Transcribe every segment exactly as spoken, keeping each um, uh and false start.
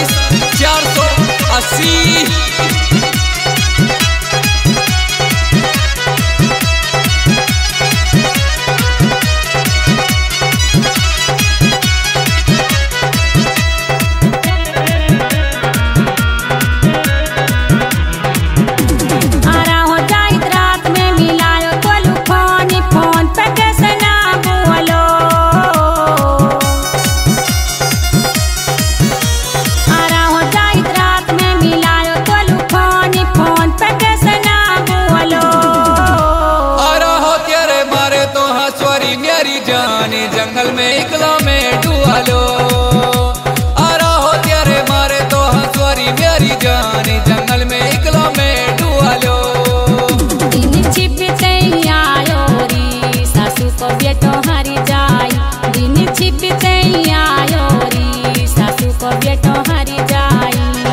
सैतालीस चार सौ अस्सी। जंगल में इकला में डुआलो आरा हो तेरे मारे तो हंसवारी मेरी जानी जंगल में इकला में डुआलो। दिन छिपते आयो री सासू को बेटो हरी जाई, दिन छिपते आयो री सासू को बेटो हरी जाई।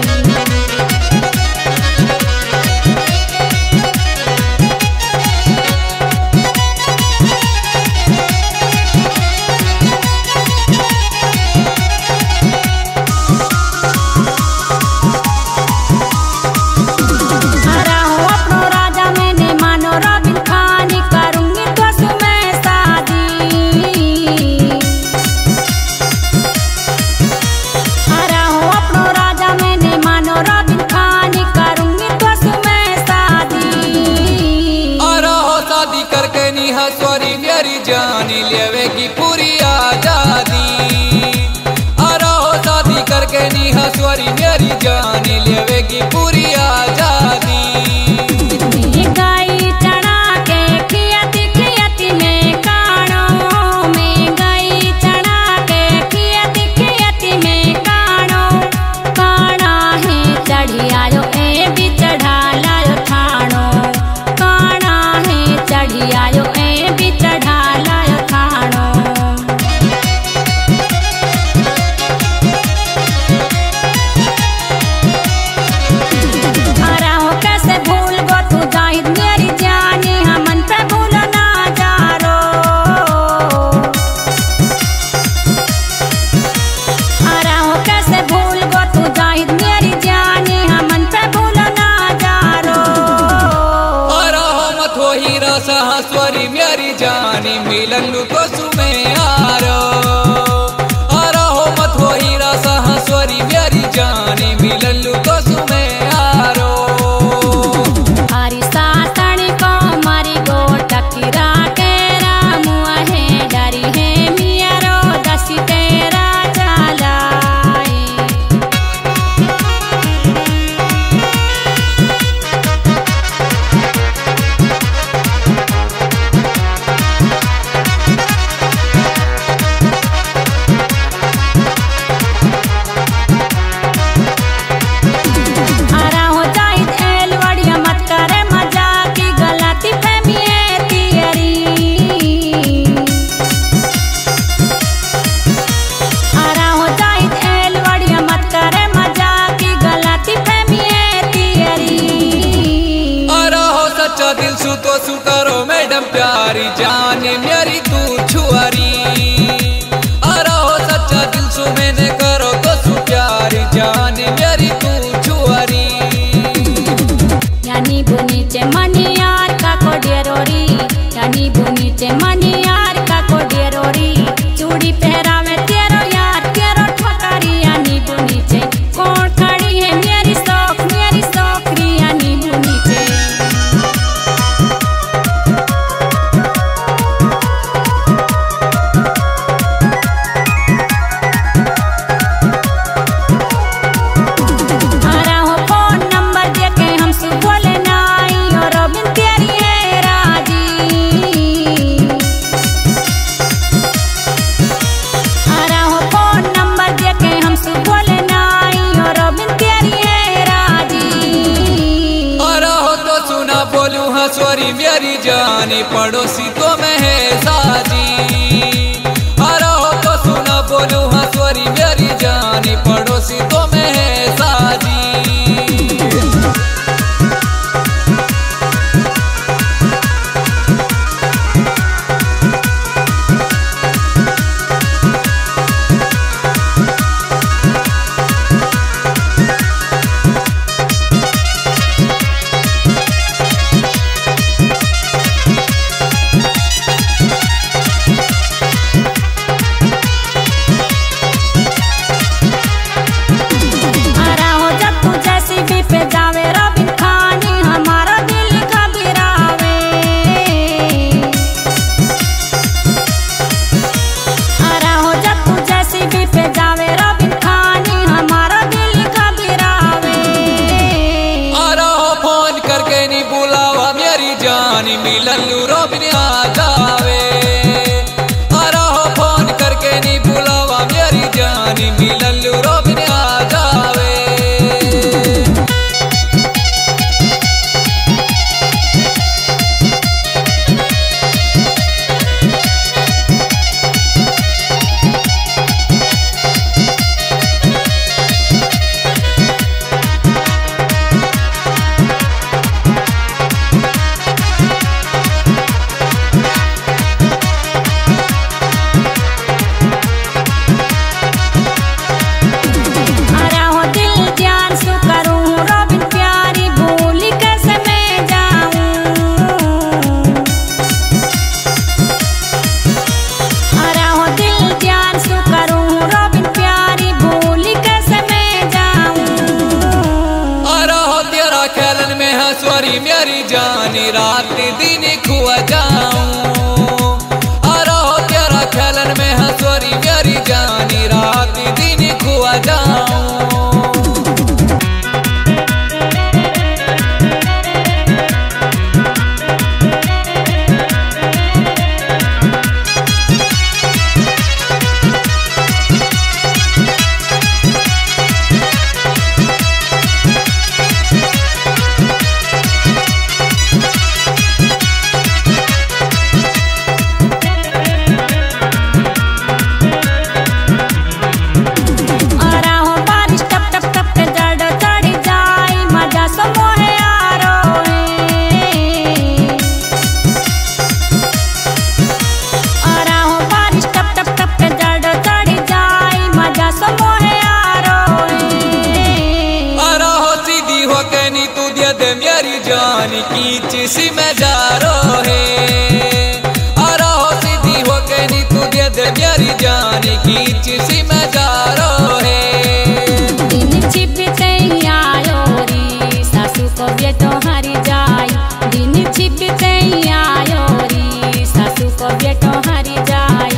हंसवारी मेरी जानी लेवेगी पूरी आजादी आरा हो शादी करके नी हंसवारी मेरी जानी लेवेगी पूरी आजादी। गाई चढ़ा के खियती खियती में कानो में गाई चढ़ा के खियती खियती में कानो काना है चढ़ी आयो ए भी चढ़ा लायो थानो काना है चढ़ी आयो चढ़ा लायो थानो। आरा हो कैसे भूल गो तू जाहिद मेरी जानी हमन पे भूल ना जारो। आरा हो कैसे भूल गो तू जाहिद मेरी जानी हमन पे भूल ना जारो। आरा हो मत हो हीरा सा हंसवारी मेरी जानी मिलन को सुमे आरो आरा हो मत हो हीरा सा हंसवारी मेरी जानी मिलन को सुमे आरो। हरी सातनी को मारी गो टकीरा के रामुआ है डरी है मियारो दसी तेरा चलाई। दिल सु तो सु करो मैडम प्यारी जाने मेरी तू छुआरी आरा हो सच्चा दिल सु मैंने करो तो सु प्यारी जाने मेरी तू छुआरी। यानी बुनी चे मनी यार का को डेरोरी यानी बुनी चे मनी यार का को डेरोरी चूड़ी पहरावे तेरो यार तेरो ठोकरी यानी बुनी चे कौन खड़ी है मेरी शौक मेरी शौकरी यानी बुनी चे। हंसवारी मेरी जानी पड़ोसी तो मैं है साजी आरा हो तो सुना बोलूं हंसवारी मेरी जानी पड़ोसी तो मैं है साजी। करके नी बुलावा मेरी जानी मिललू रोबिन आ जावे। अरे हो फोन करके नी बुलावा मेरी जानी मिललू रोबिन आ जावे। स्वरी मेरी जानी रात दिन खुआ जाऊं। अरे हो तेरा खेलन में हंसवरी मेरी जानी रात दिन खुआ जाऊं। मेरी जानी की चिसी में जा रो है। अरे हो सीधी हो के नी तू दे दे मेरी जानी की चिसी में जा रो है। दिन छिपते आयो री सासू को बेटो हरी जाई। दिन छिपते आयो री सासू को बेटो हरी जाई।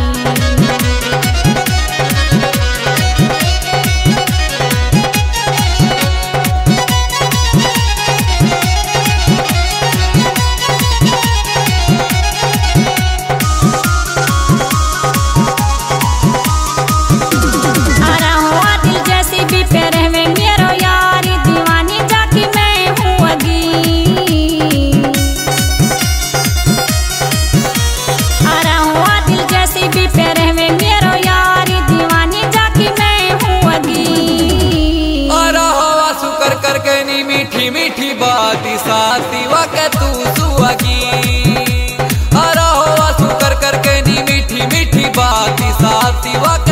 मीठी मीठी बात साथी वाके तू सुहागी। अरे हो सुकर करके नी मीठी मीठी बात साथी वाके